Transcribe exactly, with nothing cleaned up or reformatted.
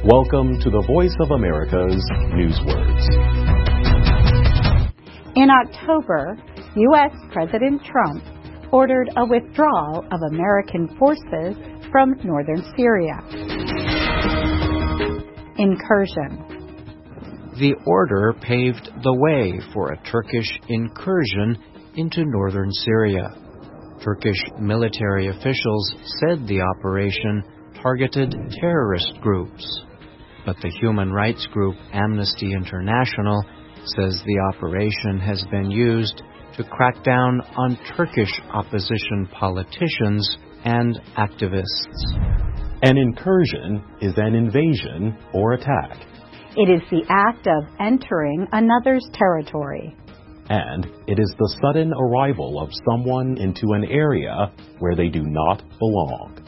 Welcome to the Voice of America's Newswords. In October, U S President Trump ordered a withdrawal of American forces from northern Syria. Incursion. The order paved the way for a Turkish incursion into northern Syria. Turkish military officials said the operation targeted terrorist groups, but the human rights group Amnesty International says the operation has been used to crack down on Turkish opposition politicians and activists. An incursion is an invasion or attack. It is the act of entering another's territory. And it is the sudden arrival of someone into an area where they do not belong.